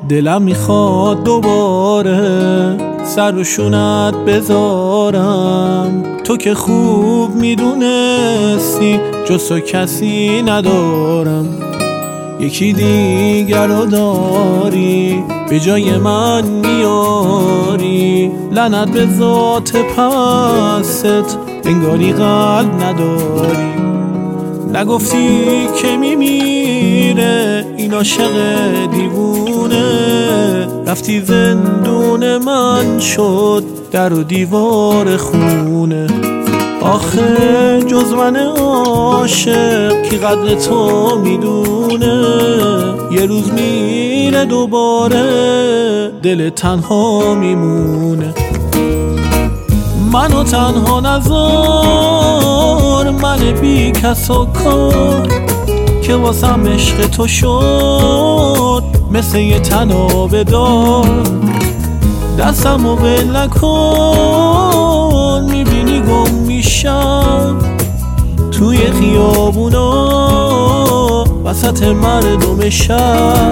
دلم میخواد دوباره سر و شونت بذارم، تو که خوب میدونستی جز تو کسی ندارم. یکی دیگر رو داری به جای من میاری، لعنت به ذات پست انگاری قلب نداری. نگفتی که میمیره این عاشق دیوونه، رفتی زندون من شد در و دیوار خونه. آخه جز من عاشق کی قدر تو میدونه، یه روز میره دوباره دل تنها میمونه. منو تنها نذار، من بی کس و کار که واسم عشق تو شد مثل یه تنابه دار. دستمو ول نکن، میبینی گم میشم توی خیابونا وسط مردم شهر.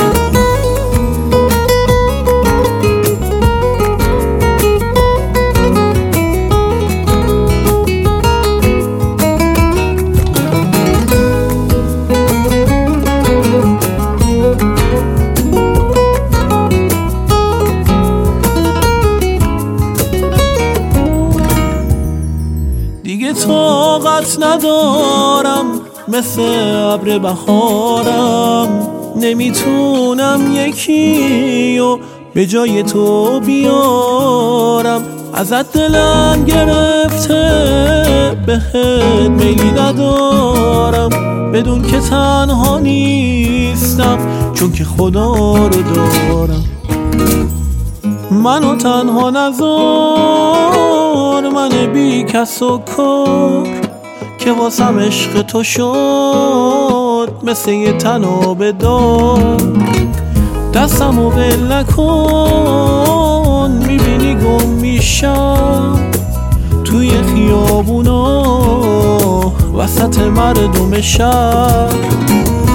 دیگه طاقت ندارم مثل ابر بهارم، نمیتونم یکی و به جای تو بیارم. ازت دلم گرفته بهت میلی ندارم، بدون که تنها نیستم چون که خدا رو دارم. منو تنها نذار، من بی کس و کار که واسم عشق تو شد مثل یه تنابه دار. دستمو ول نکن، میبینی گم میشم توی خیابونا وسط مردم شهر.